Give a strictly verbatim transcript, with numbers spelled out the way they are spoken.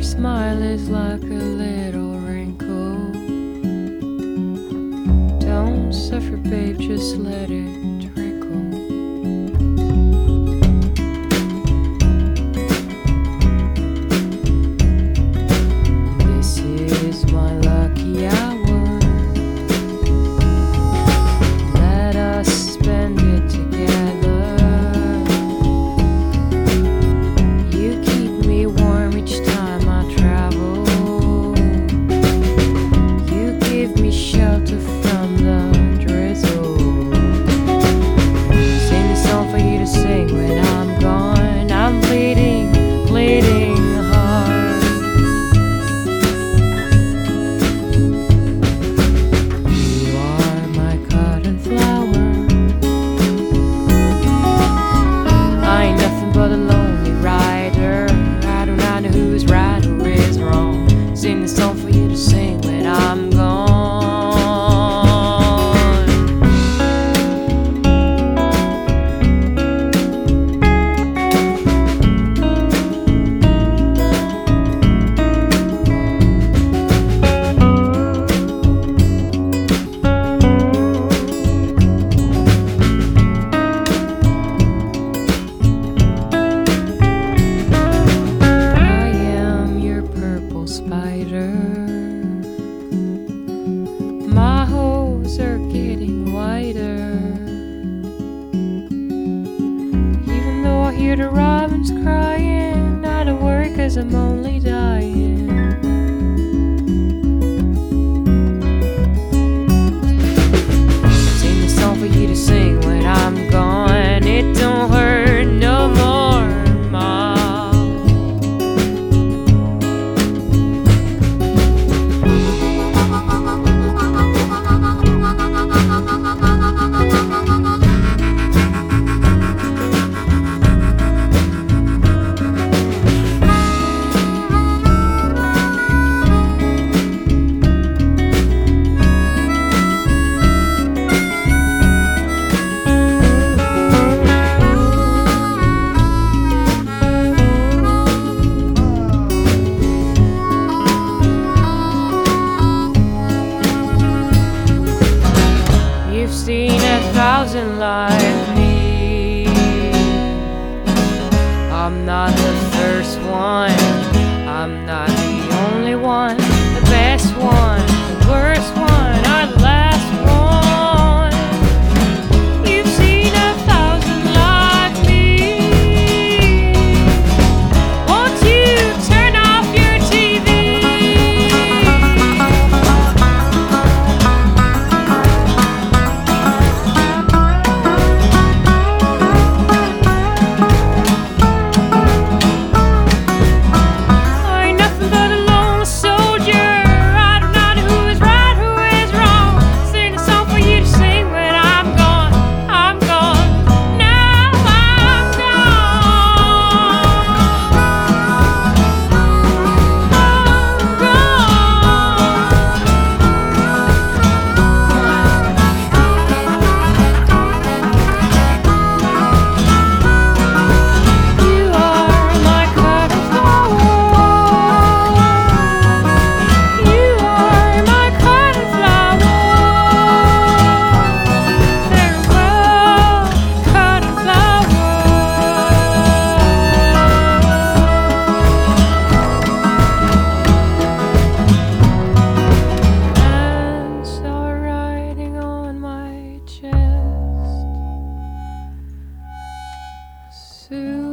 smile is like a little wrinkle. Don't suffer, babe, just let it trickle. This is my lucky hour. Let us spend it together. You keep me warm each time I travel. You give me shelter from the drizzle. Sing a song for you to sing when I'm gone. I'm bleeding, bleeding hard. You are my cotton flower. I ain't nothing but a lonely rider. I do not know who's right or is wrong. Sing the song for you to sing when I'm gone. I am your purple spider. My holes are getting wider. Even though I hear the robins crying, I don't worry 'cause I'm only dying. Sing the song for you to sing when I'm gone. It don't hurt no more, Mom. You've seen a thousand like me. I'm not the first one. I'm not the only one. The best one, the worst one, or the last one. You've seen a thousand like me. Won't you turn off your T V? I'm nothing but a lone soldier. I do not know who is right, who is wrong. Sing a song for you to sing when I'm gone. I'm gone. Now I'm gone. I'm gone. You are my cotton flower. You are my cotton flower. Farewell, cotton flower. Hands are riding on my chest. Soon